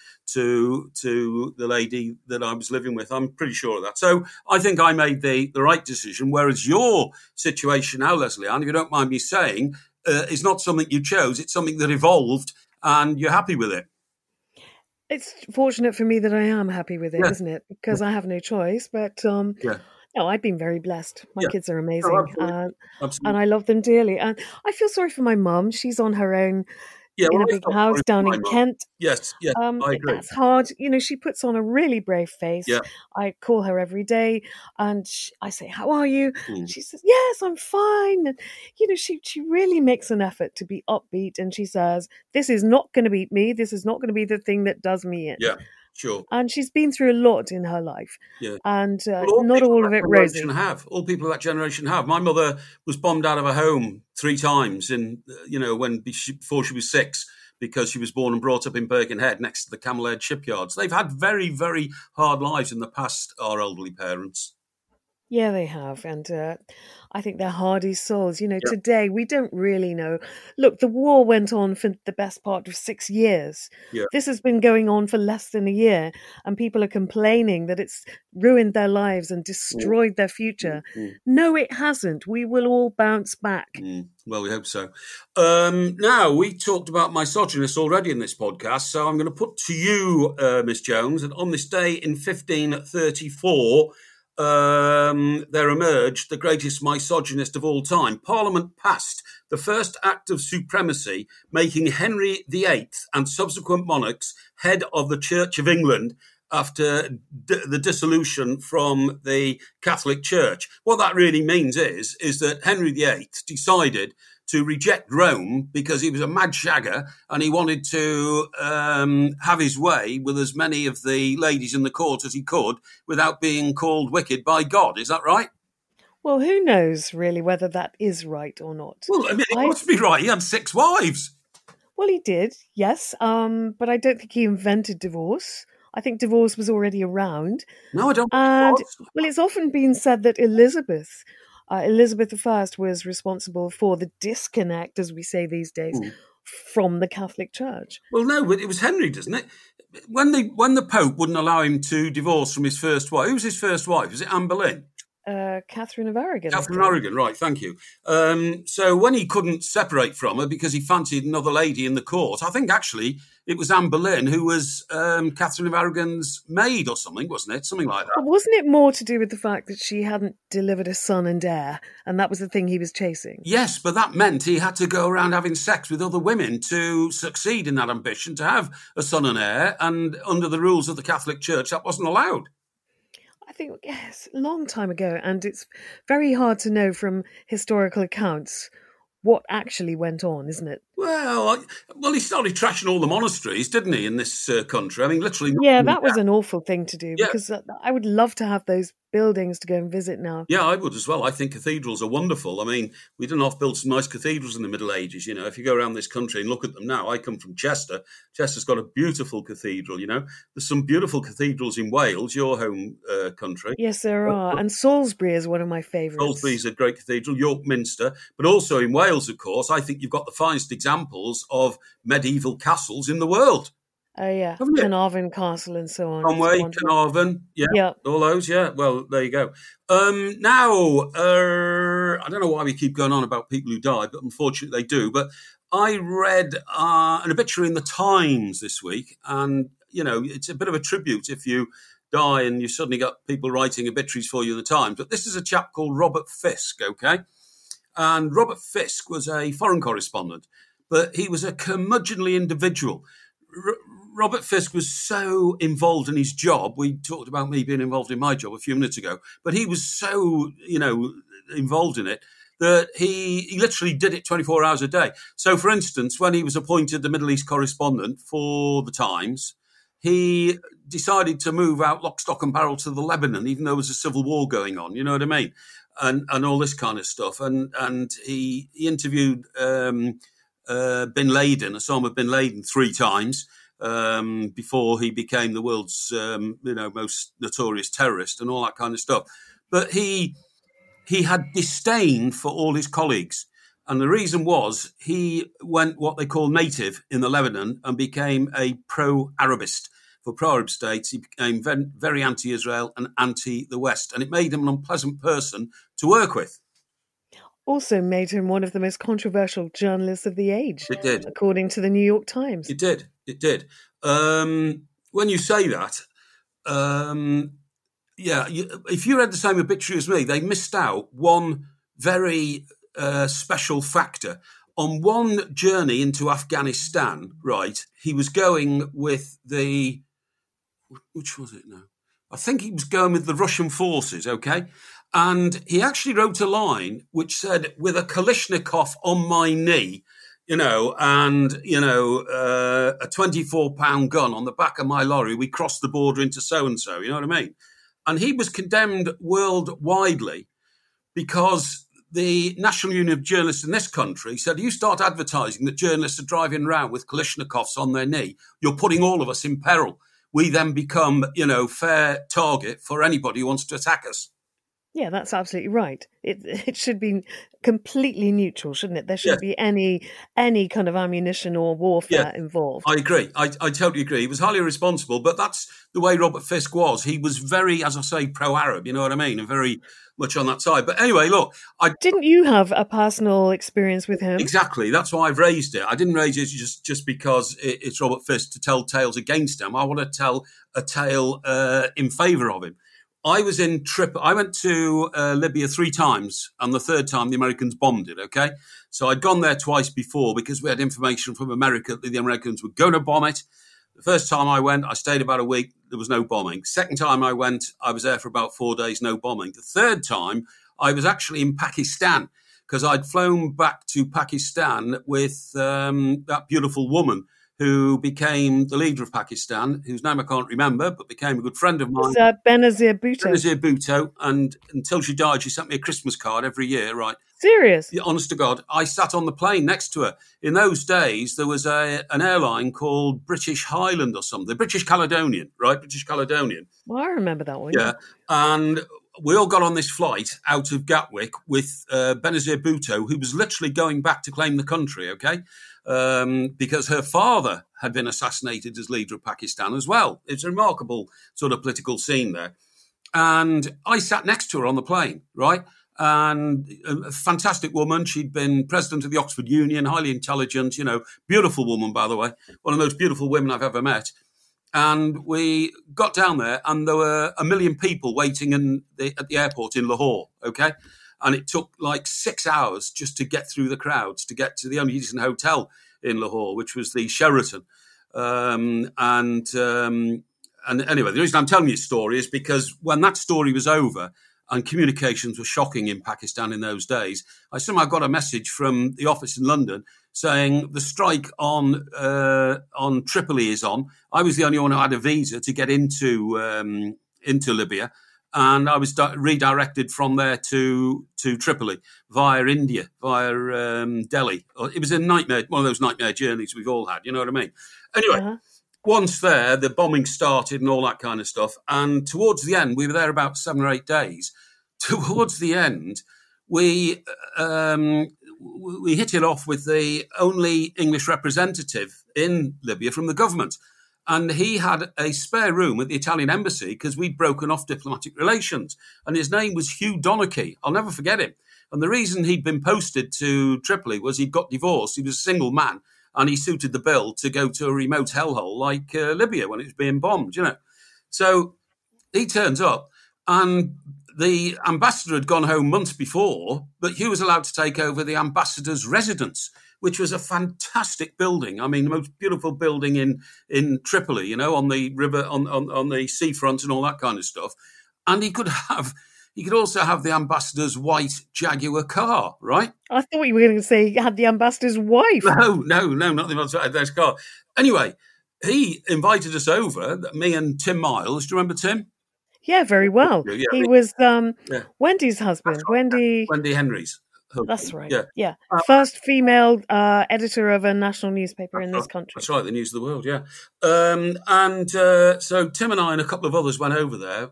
to to the lady that I was living with. I'm pretty sure of that. So I think I made the the right decision. Whereas your situation now, Leslie Ann, if you don't mind me saying, uh, is not something you chose. It's something that evolved, and you're happy with it. It's fortunate for me that I am happy with it, Yeah. isn't it? Because I have no choice. But um, Yeah. no, I've been very blessed. My Yeah. kids are amazing. Oh, absolutely. uh, Absolutely. and I love them dearly. And I feel sorry for my mum. She's on her own Yeah, in well, a I big felt house sorry for down my in mum. Kent. Yes, yes, Um, I agree. that's hard. You know, she puts on a really brave face. Yeah. I call her every day and sh I say, how are you? Mm. And she says, yes, I'm fine. And, you know, she, she really makes an effort to be upbeat. And she says, this is not going to beat me. This is not going to be the thing that does me in. Yeah, sure. And she's been through a lot in her life. Yeah. And uh, Well, not people all of of that it rosy. generation have. All people of that generation have. My mother was bombed out of her home three times in, uh, you know, when she, before she was six, because she was born and brought up in Birkenhead next to the Camel Head shipyards. They've had very, very hard lives in the past, our elderly parents. Yeah, they have. And uh, I think they're hardy souls. You know, Yeah. today we don't really know. Look, the war went on for the best part of six years. Yeah. This has been going on for less than a year, and people are complaining that it's ruined their lives and Mm, destroyed their future. mm, No, it hasn't. We will all bounce back. mm. Well, we hope so. Um, now, we talked about misogynists already in this podcast, so I'm going to put to you, uh, Miss Jones, that on this day in fifteen thirty-four, um, there emerged the greatest misogynist of all time. Parliament passed the first act of supremacy, making Henry the Eighth and subsequent monarchs head of the Church of England after d- the dissolution from the Catholic Church. What that really means is, is that Henry the Eighth decided to reject Rome because he was a mad shagger and he wanted to um, have his way with as many of the ladies in the court as he could without being called wicked by God. Is that right? Well, who knows really whether that is right or not? Well, I mean, it I must be right. He had six wives. Well, he did, yes, um, but I don't think he invented divorce. I think divorce was already around. No, I don't think And, it was. well, it's often been said that Elizabeth, uh, Elizabeth the First, was responsible for the disconnect, as we say these days, Mm. from the Catholic Church. Well, no, but it was Henry, doesn't it? When the when the Pope wouldn't allow him to divorce from his first wife, who was his first wife? Was it Anne Boleyn? Uh, Catherine of Aragon. I Catherine think. Aragon, right, thank you. Um, so when he couldn't separate from her because he fancied another lady in the court, I think actually it was Anne Boleyn who was um, Catherine of Aragon's maid or something, wasn't it? Something like that. But wasn't it more to do with the fact that she hadn't delivered a son and heir, and that was the thing he was chasing? Yes, but that meant he had to go around having sex with other women to succeed in that ambition, to have a son and heir, and under the rules of the Catholic Church, that wasn't allowed. I think, yes, a long time ago, and it's very hard to know from historical accounts what actually went on, isn't it? Well, I, well, he started trashing all the monasteries, didn't he, in this uh, country? I mean, literally. Yeah, that was an awful thing to do, Yeah. because uh, I would love to have those buildings to go and visit now. Yeah, I would as well. I think cathedrals are wonderful. I mean, we didn't have built some nice cathedrals in the Middle Ages. You know, if you go around this country and look at them now, I come from Chester. Chester's got a beautiful cathedral, you know. There's some beautiful cathedrals in Wales, your home uh, country. Yes, there are. And Salisbury is one of my favourites. Salisbury's a great cathedral, York Minster. But also in Wales, of course, I think you've got the finest examples of medieval castles in the world. Oh, yeah. Haven't you? Carnarvon Castle and so on. Conway, It's wonderful. Carnarvon, yeah, Yeah. all those, yeah. Well, there you go. Um, now, uh, I don't know why we keep going on about people who died, but unfortunately they do. But I read uh, an obituary in the Times this week, and, you know, it's a bit of a tribute if you die and you suddenly got people writing obituaries for you in the Times. But this is a chap called Robert Fisk, okay? And Robert Fisk was a foreign correspondent, but he was a curmudgeonly individual. R- Robert Fisk was so involved in his job. We talked about me being involved in my job a few minutes ago, but he was so, you know, involved in it that he, he literally did it twenty-four hours a day. So, for instance, when he was appointed the Middle East correspondent for the Times, he decided to move out lock, stock and barrel to the Lebanon, even though there was a civil war going on, you know what I mean? And and all this kind of stuff. And and he, he interviewed um, uh, Bin Laden, Osama Bin Laden, three times. Um, before he became the world's, um, you know, most notorious terrorist and all that kind of stuff. But he he had disdain for all his colleagues. And the reason was he went what they call native in the Lebanon and became a pro-Arabist. For pro-Arab states, he became very, very anti-Israel and anti-the West. And it made him an unpleasant person to work with. Also made him one of the most controversial journalists of the age, It did. according to the New York Times. It did. It did. Um, when you say that, um, yeah, you, if you read the same obituary as me, they missed out one very uh, special factor. On one journey into Afghanistan, right, he was going with the, which was it now? I think he was going with the Russian forces, okay? And he actually wrote a line which said, with a Kalashnikov on my knee, you know, and, you know, uh, a twenty-four pound gun on the back of my lorry, we crossed the border into so-and-so, you know what I mean? And he was condemned worldwidely because the National Union of Journalists in this country said, you start advertising that journalists are driving around with Kalashnikovs on their knee, you're putting all of us in peril. We then become, you know, fair target for anybody who wants to attack us. Yeah, that's absolutely right. It it should be completely neutral, shouldn't it? There shouldn't Yeah. be any any kind of ammunition or Yeah, warfare involved. I agree. I, I totally agree. He was highly irresponsible, but that's the way Robert Fisk was. He was very, as I say, pro-Arab, you know what I mean? And very much on that side. But anyway, look, I Didn't you have a personal experience with him? exactly. That's why I've raised it. I didn't raise it just, just because it, it's Robert Fisk to tell tales against him. I want to tell a tale uh, in favour of him. I was in trip. I went to uh, Libya three times, and the third time the Americans bombed it. Okay, so I'd gone there twice before because we had information from America that the Americans were going to bomb it. The first time I went, I stayed about a week. There was no bombing. Second time I went, I was there for about four days, no bombing. The third time, I was actually in Pakistan because I'd flown back to Pakistan with um, that beautiful woman who became the leader of Pakistan, whose name I can't remember, but became a good friend of mine. It's uh, Benazir Bhutto. Benazir Bhutto. And until she died, she sent me a Christmas card every year, right? Serious? Yeah, honest to God, I sat on the plane next to her. In those days, there was a an airline called British Highland or something, British Caledonian, right? British Caledonian. Well, I remember that one. Yeah. And we all got on this flight out of Gatwick with uh, Benazir Bhutto, who was literally going back to claim the country, okay? Um, because her father had been assassinated as leader of Pakistan as well. It's a remarkable sort of political scene there. And I sat next to her on the plane, right? And a fantastic woman. She'd been president of the Oxford Union, highly intelligent, you know, beautiful woman, by the way, one of the most beautiful women I've ever met. And we got down there and there were a million people waiting in the, at the airport in Lahore, okay? And it took like six hours just to get through the crowds, to get to the only decent hotel in Lahore, which was the Sheraton. Um, and um, and anyway, the reason I'm telling you this story is because when that story was over and communications were shocking in Pakistan in those days, I somehow got a message from the office in London saying the strike on uh, on Tripoli is on. I was the only one who had a visa to get into um, into Libya. And I was di- redirected from there to to Tripoli via India, via um, Delhi. It was a nightmare, one of those nightmare journeys we've all had, you know what I mean? Anyway, uh-huh. Once there, the bombing started and all that kind of stuff. And towards the end, we were there about seven or eight days. Towards the end, we um, we hit it off with the only English representative in Libya from the government. And he had a spare room at the Italian embassy because we'd broken off diplomatic relations. And his name was Hugh Donachie. I'll never forget him. And the reason he'd been posted to Tripoli was he'd got divorced. He was a single man and he suited the bill to go to a remote hellhole like uh, Libya when it was being bombed, you know. So he turns up and the ambassador had gone home months before, but Hugh was allowed to take over the ambassador's residence, which was a fantastic building. I mean, the most beautiful building in, in Tripoli, you know, on the river, on, on, on the seafront and all that kind of stuff. And he could have, he could also have the ambassador's white Jaguar car, right? I thought you were going to say he had the ambassador's wife. No, no, no, not the ambassador's car. Anyway, he invited us over, me and Tim Miles. Do you remember Tim? Yeah, very well. Yeah, yeah, he was um, yeah. Wendy's husband, right. Wendy... Wendy Henry's. Husband. That's right. Yeah, yeah. Uh, First female uh, editor of a national newspaper in this right. country. That's right, the News of the World. Yeah, um, and uh, so Tim and I and a couple of others went over there.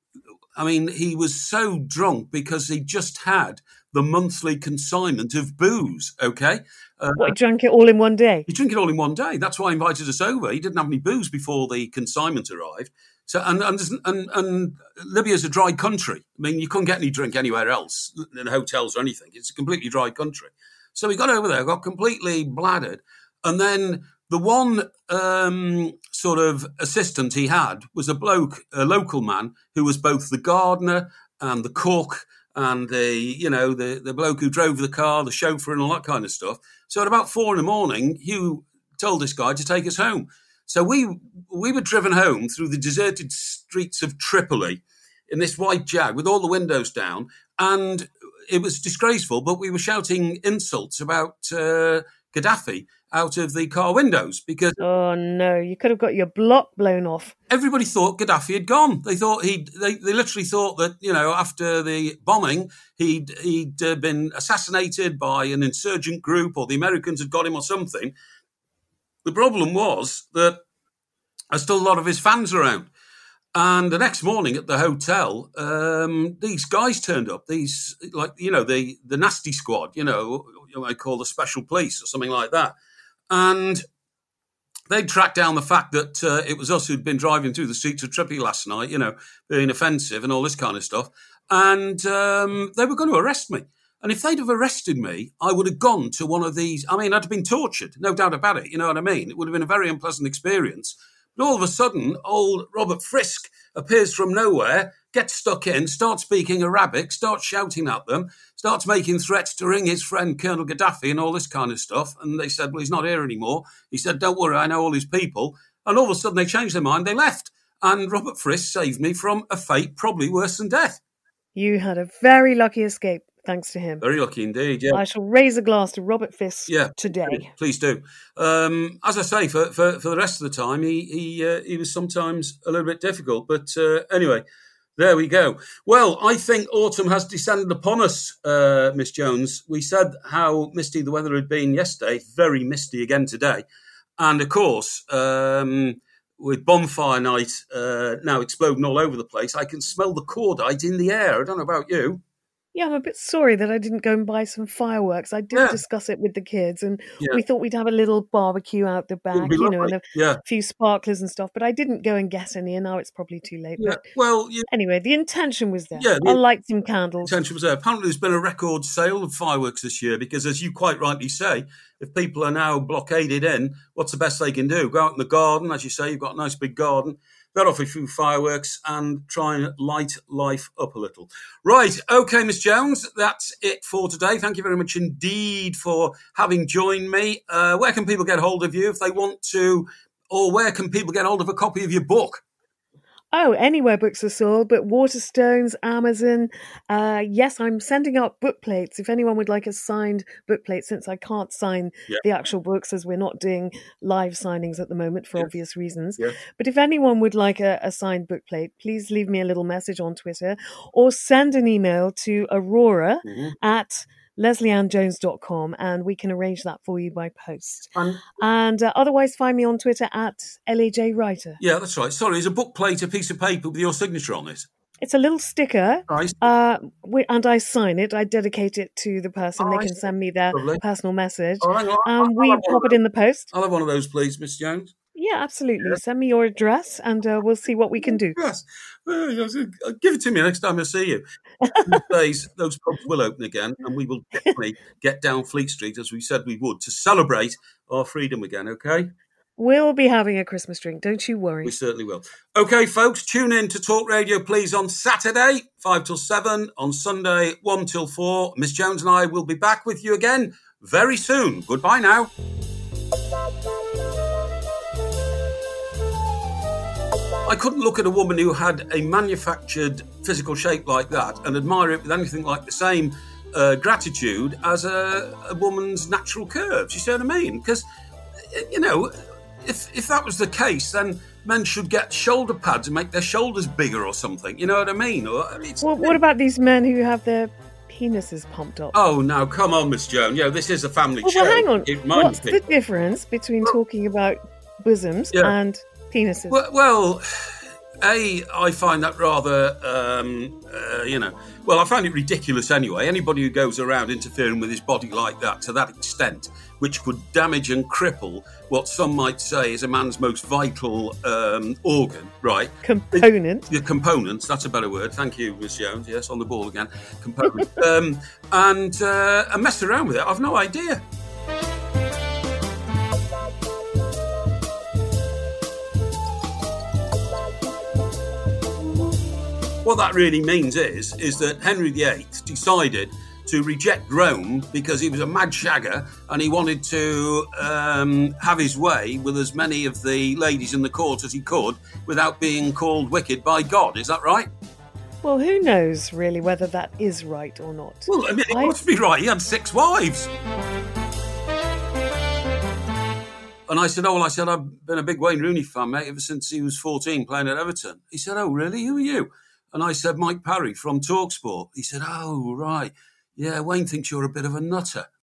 I mean, he was so drunk because he just had the monthly consignment of booze. Okay, uh, what, he drank it all in one day. He drank it all in one day. That's why he invited us over. He didn't have any booze before the consignment arrived. So and and, and and Libya's a dry country. I mean, you couldn't get any drink anywhere else in hotels or anything. It's a completely dry country. So we got over there, got completely bladdered, and then the one um, sort of assistant he had was a bloke, a local man who was both the gardener and the cook and the you know the the bloke who drove the car, the chauffeur, and all that kind of stuff. So at about four in the morning, Hugh told this guy to take us home. So we we were driven home through the deserted streets of Tripoli in this white Jag with all the windows down, and it was disgraceful, but we were shouting insults about uh, Gaddafi out of the car windows because... Oh, no, you could have got your block blown off. Everybody thought Gaddafi had gone. They thought he'd... They, they literally thought that, you know, after the bombing, he'd, he'd uh, been assassinated by an insurgent group or the Americans had got him or something. The problem was that there's still a lot of his fans around. And the next morning at the hotel, um, these guys turned up. These, like, you know, the the nasty squad, you know, you might call the special police or something like that. And they tracked down the fact that uh, it was us who'd been driving through the streets of Trippi last night, you know, being offensive and all this kind of stuff. And um, they were going to arrest me. And if they'd have arrested me, I would have gone to one of these. I mean, I'd have been tortured, no doubt about it. You know what I mean? It would have been a very unpleasant experience. But all of a sudden, old Robert Frisk appears from nowhere, gets stuck in, starts speaking Arabic, starts shouting at them, starts making threats to ring his friend Colonel Gaddafi and all this kind of stuff. And they said, well, he's not here anymore. He said, don't worry, I know all his people. And all of a sudden, they changed their mind. They left. And Robert Frisk saved me from a fate probably worse than death. You had a very lucky escape, thanks to him. Very lucky indeed, yeah. I shall raise a glass to Robert Fisk yeah, today. Please do. Um, as I say, for, for, for the rest of the time, he he uh, he was sometimes a little bit difficult. But uh, anyway, there we go. Well, I think autumn has descended upon us, uh, Miss Jones. We said how misty the weather had been yesterday, very misty again today. And of course, um, with bonfire night uh, now exploding all over the place, I can smell the cordite in the air. I don't know about you. Yeah, I'm a bit sorry that I didn't go and buy some fireworks. I did yeah. discuss it with the kids, and yeah. we thought we'd have a little barbecue out the back, you know, and a yeah. few sparklers and stuff. But I didn't go and get any, and now it's probably too late. Yeah. But well, you... anyway, the intention was there. Yeah, the... I'll light some candles. The intention was there. Apparently, there's been a record sale of fireworks this year because, as you quite rightly say, if people are now blockaded in, what's the best they can do? Go out in the garden, as you say. You've got a nice big garden. Let off a few fireworks and try and light life up a little. Right, okay, Miss Jones, that's it for today. Thank you very much indeed for having joined me. Uh, where can people get hold of you if they want to, or where can people get hold of a copy of your book? Oh, anywhere books are sold, but Waterstones, Amazon. Uh, yes, I'm sending out book plates. If anyone would like a signed book plate, since I can't sign yeah. the actual books as we're not doing live signings at the moment for yeah. obvious reasons. Yeah. But if anyone would like a, a signed book plate, please leave me a little message on Twitter or send an email to Aurora mm-hmm. at leslie ann jones dot com and we can arrange that for you by post. Um, and uh, otherwise, find me on Twitter at L A J Writer. Yeah, that's right. Sorry, is a book plate a piece of paper with your signature on it? It's a little sticker, nice. uh, and I sign it. I dedicate it to the person. Oh, they can send me their Lovely. personal message. Oh, hang on. And we pop it in the post. I'll have one of those, please, Miss Jones. Yeah, absolutely. Yeah. Send me your address and uh, we'll see what we can do. Yes. Well, give it to me next time I see you. These days, those pubs will open again and we will definitely get down Fleet Street, as we said we would, to celebrate our freedom again, okay? We'll be having a Christmas drink, don't you worry. We certainly will. Okay, folks, tune in to Talk Radio, please, on Saturday, five till seven, on Sunday, one till four. Miss Jones and I will be back with you again very soon. Goodbye now. I couldn't look at a woman who had a manufactured physical shape like that and admire it with anything like the same uh, gratitude as a, a woman's natural curves. You see what I mean? Because, you know, if if that was the case, then men should get shoulder pads and make their shoulders bigger or something. You know what I mean? Or, I mean well, what about these men who have their penises pumped up? Oh, now, come on, Miss Jones. Yeah, this is a family well, show. Well, hang on. It What's be. the difference between talking about bosoms yeah. and penises? Well, well, A, I find that rather, um, uh, you know, well, I find it ridiculous anyway. Anybody who goes around interfering with his body like that to that extent, which could damage and cripple what some might say is a man's most vital um, organ, right? Component. The, the components, that's a better word. Thank you, Miss Jones. Yes, on the ball again. Component. um, and, uh, and mess around with it. I've no idea. What that really means is, is that Henry the Eighth decided to reject Rome because he was a mad shagger and he wanted to um, have his way with as many of the ladies in the court as he could without being called wicked by God. Is that right? Well, who knows really whether that is right or not. Well, I mean, it I... must be right. He had six wives. And I said, oh, well, I said, I've been a big Wayne Rooney fan, mate, ever since he was fourteen playing at Everton. He said, oh, really? Who are you? And I said, Mike Parry from TalkSport. He said, oh, right. Yeah, Wayne thinks you're a bit of a nutter.